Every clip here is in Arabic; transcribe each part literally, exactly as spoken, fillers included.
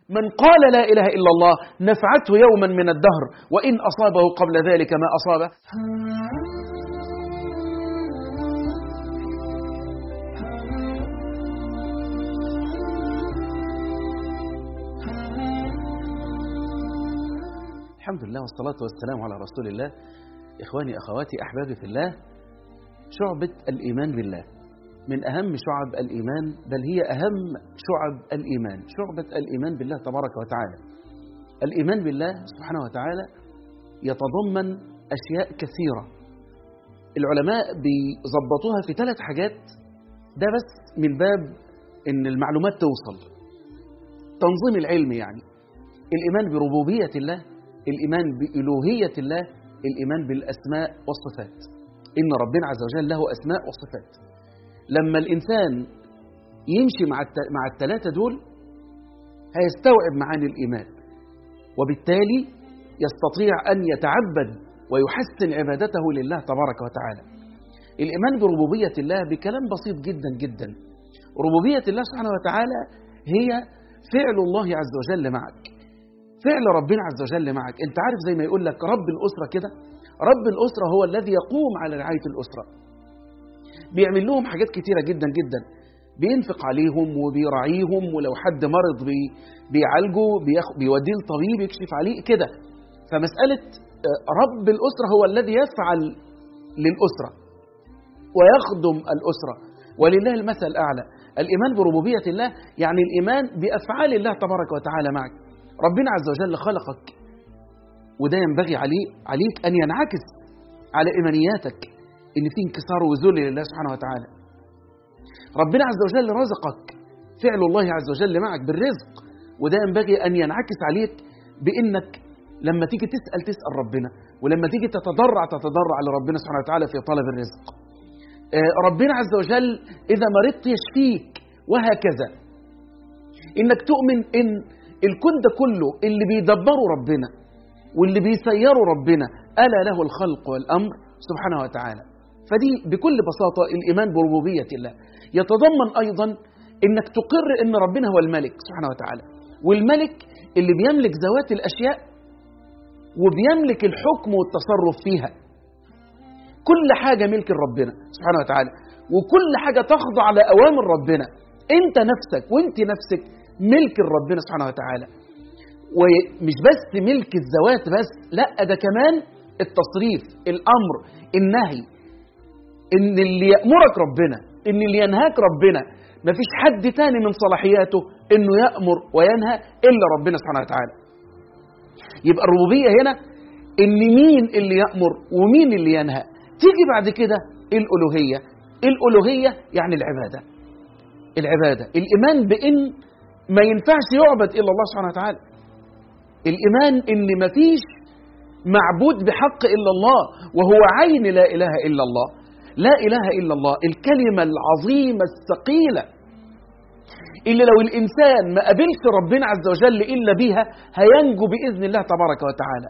من قال لا إله إلا الله نفعته يوما من الدهر وإن أصابه قبل ذلك ما أصابه. الحمد لله والصلاة والسلام على رسول الله. إخواني أخواتي أحبابي في الله، شعبة الإيمان بالله من أهم شعب الإيمان، بل هي أهم شعب الإيمان، شعبة الإيمان بالله تبارك وتعالى. الإيمان بالله سبحانه وتعالى يتضمن أشياء كثيرة، العلماء بيظبطوها في ثلاث حاجات، ده بس من باب إن المعلومات توصل، تنظيم العلم يعني. الإيمان بربوبية الله، الإيمان بإلوهية الله، الإيمان بالأسماء والصفات. إن ربنا عز وجل له أسماء وصفات. لما الإنسان يمشي مع مع الثلاثة دول هيستوعب معاني الإيمان، وبالتالي يستطيع أن يتعبد ويحسن عبادته لله تبارك وتعالى. الإيمان بربوبية الله بكلام بسيط جدا جدا. ربوبية الله سبحانه وتعالى هي فعل الله عز وجل معك، فعل ربنا عز وجل معك. انت عارف زي ما يقول لك رب الأسرة كده، رب الأسرة هو الذي يقوم على رعاية الأسرة، بيعمل لهم حاجات كتيرة جدا جدا، بينفق عليهم وبيراعيهم، ولو حد مرض بي بيعالجه، بيوديه لطبيب يكشف عليه كده. فمسألة رب الأسرة هو الذي يفعل للأسرة ويخدم الأسرة، ولله المثل الأعلى. الإيمان بربوبية الله يعني الإيمان بأفعال الله تبارك وتعالى معك. ربنا عز وجل خلقك، وده ينبغي عليه عليك أن ينعكس على إيمانياتك، إن في انكسار وذل لله سبحانه وتعالى. ربنا عز وجل رزقك، فعل الله عز وجل معك بالرزق، وده ينبغي أن ينعكس عليك بإنك لما تيجي تسأل تسأل ربنا، ولما تيجي تتضرع تتضرع لربنا سبحانه وتعالى في طلب الرزق. ربنا عز وجل إذا مرضت يشفيك، وهكذا. إنك تؤمن إن الكون ده كله اللي بيدبره ربنا واللي بيسيره ربنا، ألا له الخلق والأمر سبحانه وتعالى. فدي بكل بساطة الإيمان بربوبية الله. يتضمن أيضا إنك تقر إن ربنا هو الملك سبحانه وتعالى، والملك اللي بيملك ذوات الأشياء وبيملك الحكم والتصرف فيها. كل حاجة ملك ربنا سبحانه وتعالى، وكل حاجة تخضع لأوامر ربنا. أنت نفسك وأنت نفسك ملك ربنا سبحانه وتعالى، ومش بس ملك الذوات بس، لا ده كمان التصريف، الأمر، النهي. إن اللي يأمرك ربنا، إن اللي ينهاك ربنا، مفيش حد تاني من صلاحياته إنه يأمر وينهى إلا ربنا سبحانه وتعالى. يبقى الربوبية هنا إن مين اللي يأمر ومين اللي ينهى. تيجي بعد كده الألوهية. الألوهية يعني العبادة، العبادة الإيمان بإن ما ينفعش يعبد إلا الله سبحانه وتعالى. الإيمان إن مفيش معبود بحق إلا الله، وهو عين لا إله إلا الله. لا إله إلا الله الكلمة العظيمة الثقيلة اللي لو الإنسان ما قبلش ربنا عز وجل إلا بيها هينجو بإذن الله تبارك وتعالى.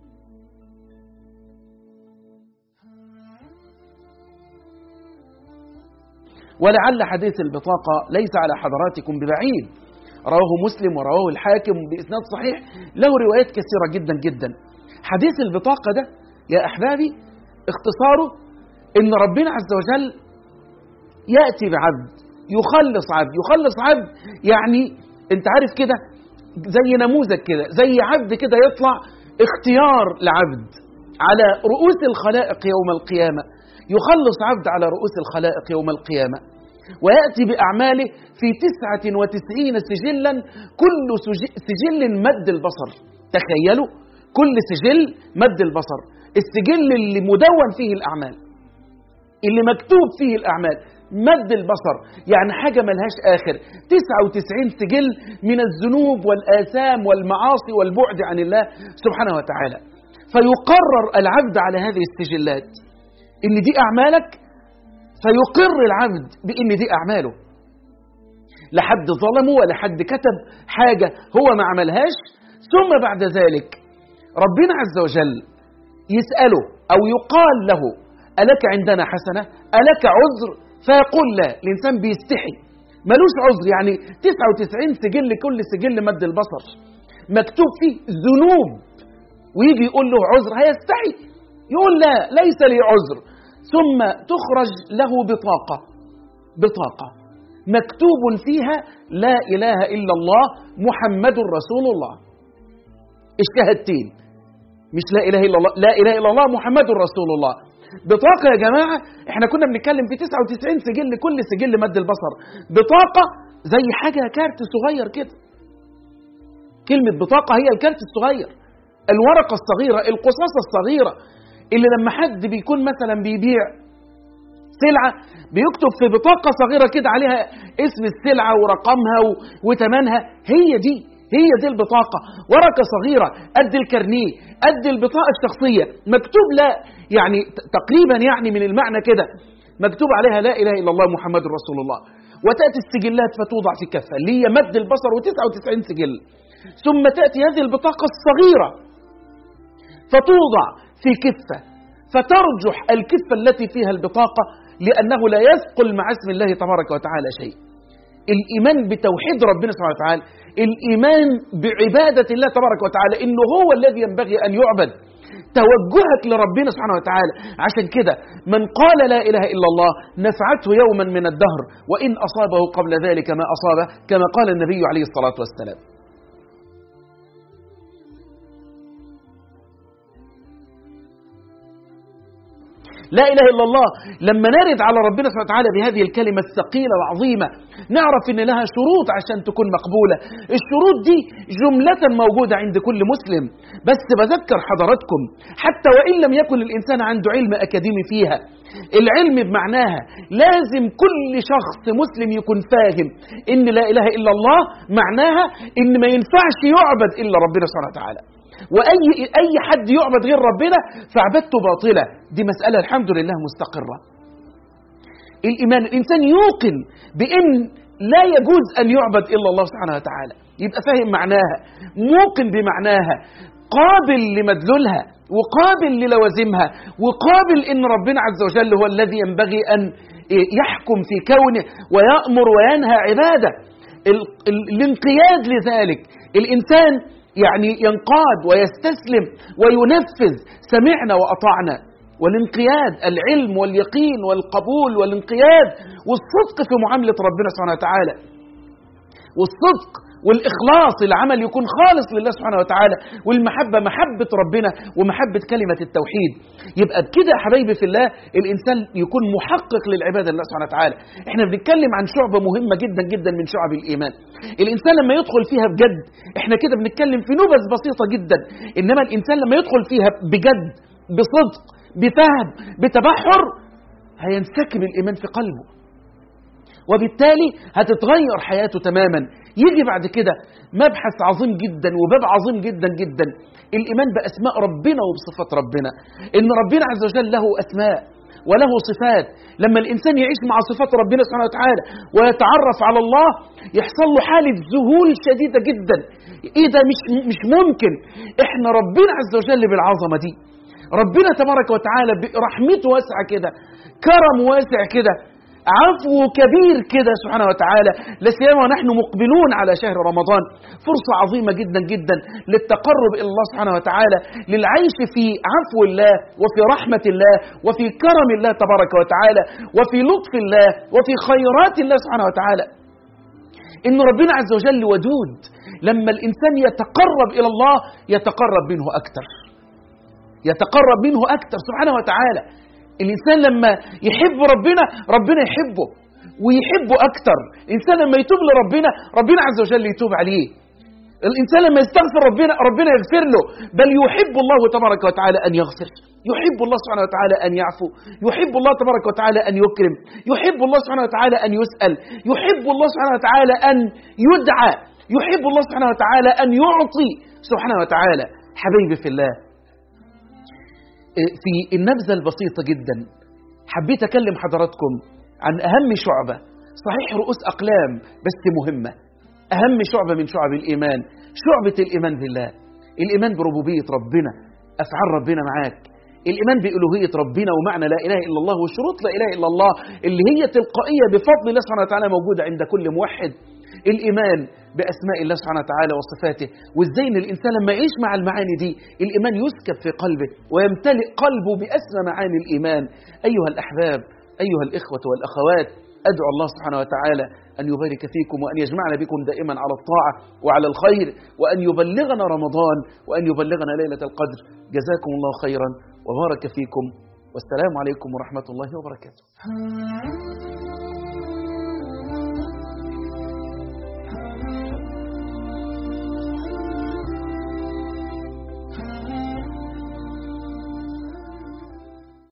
ولعل حديث البطاقة ليس على حضراتكم ببعيد، رواه مسلم ورواه الحاكم بإسناد صحيح، له روايات كثيرة جدا جدا. حديث البطاقة ده يا أحبابي اختصاره إن ربنا عز وجل يأتي بعبد يخلص عبد، يخلص عبد يعني انت عارف كده زي نموذج كده، زي عبد كده يطلع اختيار لعبد على رؤوس الخلائق يوم القيامة، يخلص عبد على رؤوس الخلائق يوم القيامة، ويأتي بأعماله في تسعة وتسعين سجلا، كل سجل مد البصر. تخيلوا كل سجل مد البصر، السجل اللي مدون فيه الأعمال، اللي مكتوب فيه الأعمال، مد البصر يعني حاجة ملهاش آخر. تسعة وتسعين سجل من الذنوب والآثام والمعاصي والبعد عن الله سبحانه وتعالى. فيقرر العبد على هذه السجلات إن دي أعمالك، فيقر العبد بإن دي أعماله. لا حد ظلمه ولا حد كتب حاجة هو ما عملهاش. ثم بعد ذلك ربنا عز وجل يسأله أو يقال له ألك عندنا حسنة؟ ألك عذر؟ فيقول لا. الإنسان بيستحي ملوش عذر. يعني تسعة وتسعين سجل، كل سجل مد البصر مكتوب فيه ذنوب، ويجي يقول له عذر هيستحي، يقول لا ليس لي عذر. ثم تخرج له بطاقة بطاقة مكتوب فيها لا إله إلا الله محمد رسول الله، الشهادتين، مش لا إله إلا الله، لا إله إلا الله محمد رسول الله. بطاقة يا جماعة، احنا كنا بنتكلم في تسعة وتسعين سجل، كل سجل مد البصر. بطاقة زي حاجة كارت صغير كده، كلمة بطاقة هي الكارت الصغير، الورقة الصغيرة، القصاصة الصغيرة اللي لما حد بيكون مثلا بيبيع سلعة بيكتب في بطاقة صغيرة كده عليها اسم السلعة ورقمها وتمنها، هي دي هي دي البطاقة، ورقة صغيرة قد الكارنيه، قد البطاقة الشخصية، مكتوب لا يعني تقريبا يعني من المعنى كده، مكتوب عليها لا إله إلا الله محمد رسول الله. وتأتي السجلات فتوضع في كفة اللي هي مد البصر وتسعة وتسعين سجل. ثم تأتي هذه البطاقة الصغيرة فتوضع في كفة، فترجح الكفة التي فيها البطاقة، لأنه لا يثقل مع اسم الله تبارك وتعالى شيء. الإيمان بتوحيد ربنا سبحانه وتعالى، الإيمان بعبادة الله تبارك وتعالى، إنه هو الذي ينبغي أن يعبد، توجهك لربنا سبحانه وتعالى. عشان كده من قال لا إله إلا الله نفعته يوما من الدهر وإن أصابه قبل ذلك ما أصابه، كما قال النبي عليه الصلاة والسلام. لا إله إلا الله لما نرد على ربنا سبحانه وتعالى بهذه الكلمة الثقيلة وعظيمة، نعرف إن لها شروط عشان تكون مقبولة. الشروط دي جملة موجودة عند كل مسلم، بس بذكر حضراتكم حتى وإن لم يكن الإنسان عنده علم أكاديمي فيها، العلم بمعناها لازم كل شخص مسلم يكون فاهم إن لا إله إلا الله معناها إن ما ينفعش يعبد إلا ربنا سبحانه وتعالى، وأي أي حد يعبد غير ربنا فعبادته باطلة. دي مسألة الحمد لله مستقرة. الإيمان، الإنسان يوقن بأن لا يجوز أن يعبد إلا الله سبحانه وتعالى، يبقى فاهم معناها، موقن بمعناها، قابل لمدلولها وقابل للوازمها، وقابل أن ربنا عز وجل هو الذي ينبغي أن يحكم في كونه ويأمر وينهى عباده. الانقياد لذلك، الإنسان يعني ينقاد ويستسلم وينفذ سمعنا وأطعنا. والانقياد العلم واليقين والقبول والانقياد والصدق في معاملة ربنا سبحانه وتعالى، والصدق والإخلاص، العمل يكون خالص لله سبحانه وتعالى، والمحبة محبة ربنا ومحبة كلمة التوحيد. يبقى بكده يا حبايبي في الله الإنسان يكون محقق للعبادة لله سبحانه وتعالى. احنا بنتكلم عن شعبة مهمة جدا جدا من شعب الإيمان. الإنسان لما يدخل فيها بجد، احنا كده بنتكلم في نبذ بسيطة جدا، إنما الإنسان لما يدخل فيها بجد بصدق بفهم بتبحر هينسكب الإيمان في قلبه، وبالتالي هتتغير حياته تماما. يجي بعد كده مبحث عظيم جدا وباب عظيم جدا جدا، الإيمان بأسماء ربنا وبصفات ربنا، إن ربنا عز وجل له أسماء وله صفات. لما الإنسان يعيش مع صفات ربنا سبحانه وتعالى ويتعرف على الله يحصل له حالة ذهول شديدة جدا. إيه ده؟ مش, مش ممكن. إحنا ربنا عز وجل بالعظمة دي، ربنا تبارك وتعالى برحمته واسعة كده، كرم واسع كده، عفو كبير كده سبحانه وتعالى، لسيما ونحن مقبلون على شهر رمضان، فرصة عظيمة جدا جدا للتقرب إلى الله سبحانه وتعالى، للعيش في عفو الله وفي رحمة الله وفي كرم الله تبارك وتعالى وفي لطف الله وفي خيرات الله سبحانه وتعالى. إن ربنا عز وجل ودود، لما الإنسان يتقرب إلى الله يتقرب منه أكثر، يتقرب منه أكثر سبحانه وتعالى. الإنسان لما يحب ربنا ربنا يحبه ويحبه أكثر. الإنسان لما يتوب لربنا ربنا عز وجل يتوب عليه. الإنسان لما يستغفر ربنا ربنا يغفر له، بل يحب الله تبارك وتعالى أن يغفر، يحب الله سبحانه وتعالى أن يعفو، يحب الله تبارك وتعالى أن يكرم، يحب الله سبحانه وتعالى أن يسأل، يحب الله سبحانه وتعالى أن يدعى، يحب الله سبحانه وتعالى أن يعطي سبحانه وتعالى. حبيبي في الله، في النبذة البسيطة جدا حبيت أكلم حضراتكم عن أهم شعبة، صحيح رؤوس أقلام بس مهمة، أهم شعبة من شعب الإيمان، شعبة الإيمان بالله، الإيمان بربوبية ربنا، أفعال ربنا معاك، الإيمان بألوهية ربنا ومعنى لا إله إلا الله وشروط لا إله إلا الله اللي هي تلقائية بفضل الله سبحانه وتعالى موجودة عند كل موحد. الإيمان بأسماء الله سبحانه وتعالى وصفاته، وإزاي إن الإنسان لما يعيش مع المعاني دي الإيمان يسكب في قلبه ويمتلئ قلبه بأسمى معاني الإيمان. أيها الأحباب، أيها الإخوة والأخوات، أدعو الله سبحانه وتعالى أن يبارك فيكم وأن يجمعنا بكم دائما على الطاعة وعلى الخير، وأن يبلغنا رمضان وأن يبلغنا ليلة القدر. جزاكم الله خيرا وبارك فيكم، والسلام عليكم ورحمة الله وبركاته.